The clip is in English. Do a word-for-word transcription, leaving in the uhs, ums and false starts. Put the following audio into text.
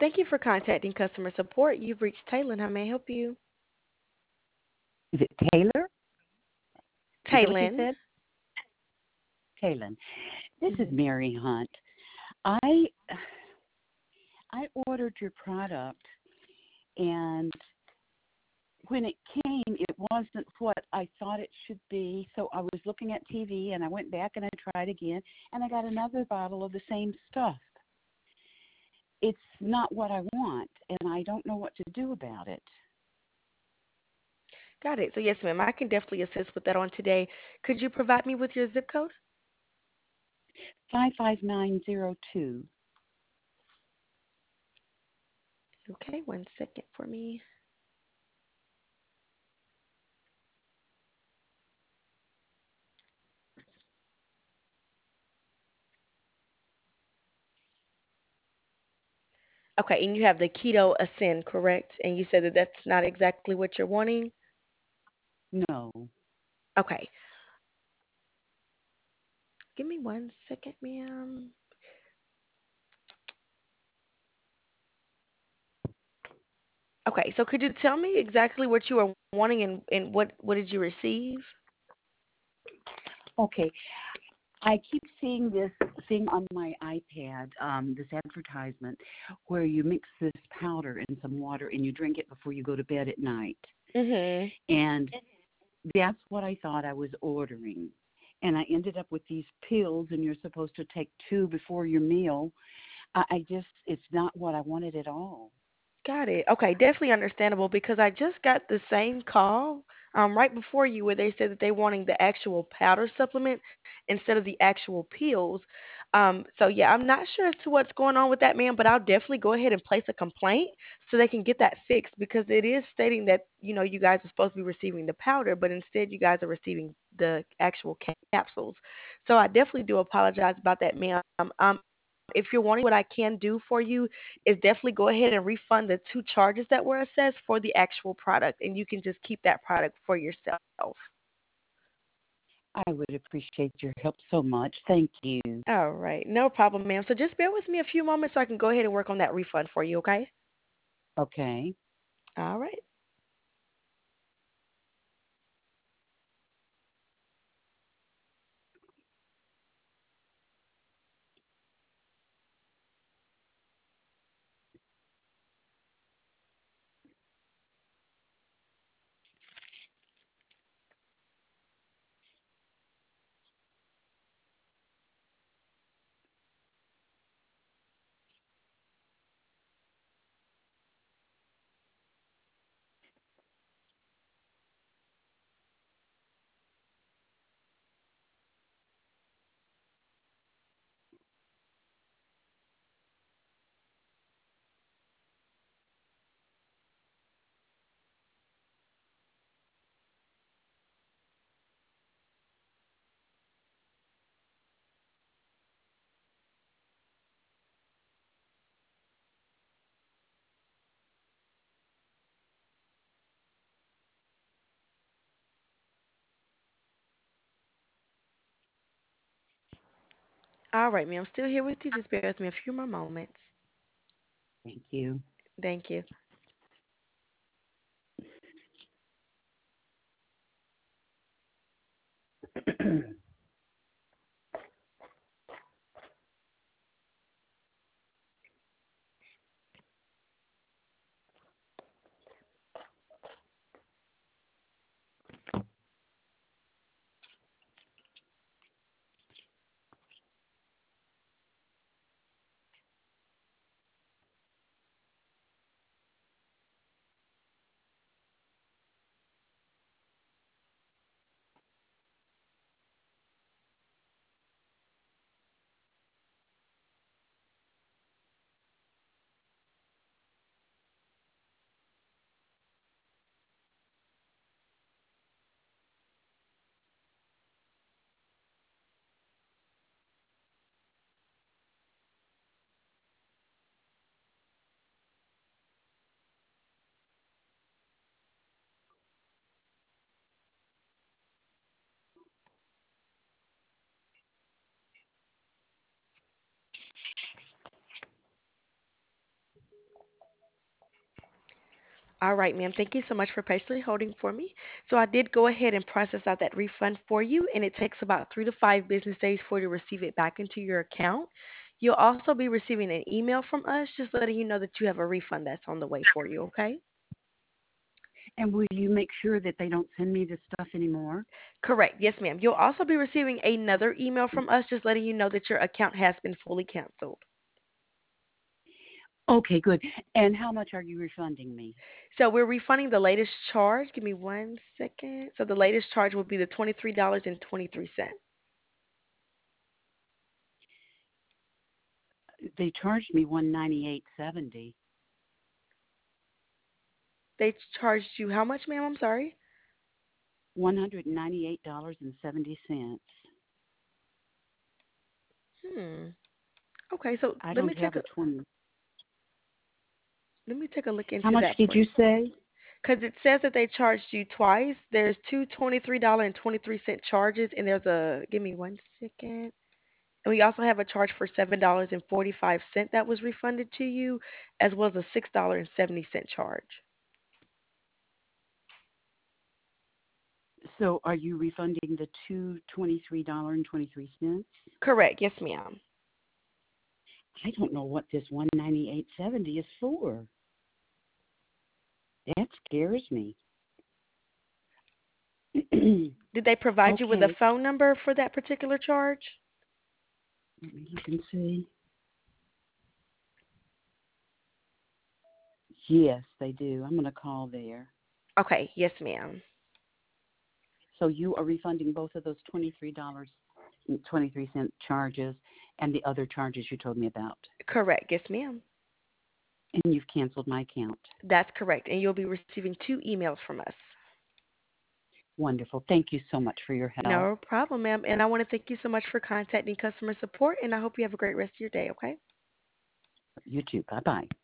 Thank you for contacting customer support. You've reached Taylor. How may I help you? Is it Taylor? Is that what you Taylin. said? Kaylin. This is Mhm. Mary Hunt. I I ordered your product, and when it came, it wasn't what I thought it should be. So I was looking at T V, and I went back and I tried again, and I got another bottle of the same stuff. It's not what I want, and I don't know what to do about it. Got it. So yes, ma'am, I can definitely assist with that on today. Could you provide me with your zip code? Five five nine zero two. Okay, one second for me. Okay, and you have the Keto Ascend, correct? And you said that that's not exactly what you're wanting? No. Okay. Give me one second, ma'am. Okay, so could you tell me exactly what you are wanting and, and what what did you receive? Okay. I keep seeing this thing on my iPad, um, this advertisement, where you mix this powder in some water and you drink it before you go to bed at night. Mhm. And that's what I thought I was ordering. And I ended up with these pills, and you're supposed to take two before your meal. I, I just, it's not what I wanted at all. Got it. Okay, definitely understandable because I just got the same call um, right before you where they said that they wanting the actual powder supplement instead of the actual pills. Um, so yeah, I'm not sure as to what's going on with that man, but I'll definitely go ahead and place a complaint so they can get that fixed because it is stating that you know you guys are supposed to be receiving the powder, but instead you guys are receiving the actual capsules. So I definitely do apologize about that, ma'am. Um, if you're wanting what I can do for you is definitely go ahead and refund the two charges that were assessed for the actual product, and you can just keep that product for yourself. I would appreciate your help so much. Thank you. All right, no problem, ma'am. So just bear with me a few moments so I can go ahead and work on that refund for you, okay? Okay. All right. All right, ma'am. Still here with you. Just bear with me a few more moments. Thank you. Thank you. All right, ma'am. Thank you so much for patiently holding for me. So I did go ahead and process out that refund for you, and it takes about three to five business days for you to receive it back into your account. You'll also be receiving an email from us just letting you know that you have a refund that's on the way for you, okay? And will you make sure that they don't send me this stuff anymore? Correct. Yes, ma'am. You'll also be receiving another email from us just letting you know that your account has been fully canceled. Okay, good. And how much are you refunding me? So we're refunding the latest charge. Give me one second. So the latest charge will be the twenty-three dollars and twenty-three cents. They charged me one ninety eight seventy. They charged you how much, ma'am? I'm sorry. One hundred and ninety eight dollars and seventy cents. Hmm. Okay, so I let me don't take have a a twenty. let me take a look How into much that did for you you. say? Because it says that they charged you twice. There's two twenty-three dollars and twenty-three cent charges, and there's a give me one second. And we also have a charge for seven dollars and forty-five cents that was refunded to you, as well as a six dollars and seventy cent charge. So are you refunding the two twenty three dollar and twenty three cents? Correct. Yes, ma'am. I don't know what this one ninety eight seventy is for. That scares me. Did they provide you with a Okay, phone number for that particular charge? let me look and see. Yes, they do. I'm going to call there. Okay. Yes, ma'am. So you are refunding both of those twenty-three dollars and twenty-three cent charges and the other charges you told me about. Correct. Yes, ma'am. And you've canceled my account. That's correct. And you'll be receiving two emails from us. Wonderful. Thank you so much for your help. No problem, ma'am. And I want to thank you so much for contacting customer support, and I hope you have a great rest of your day, okay? You too. Bye bye.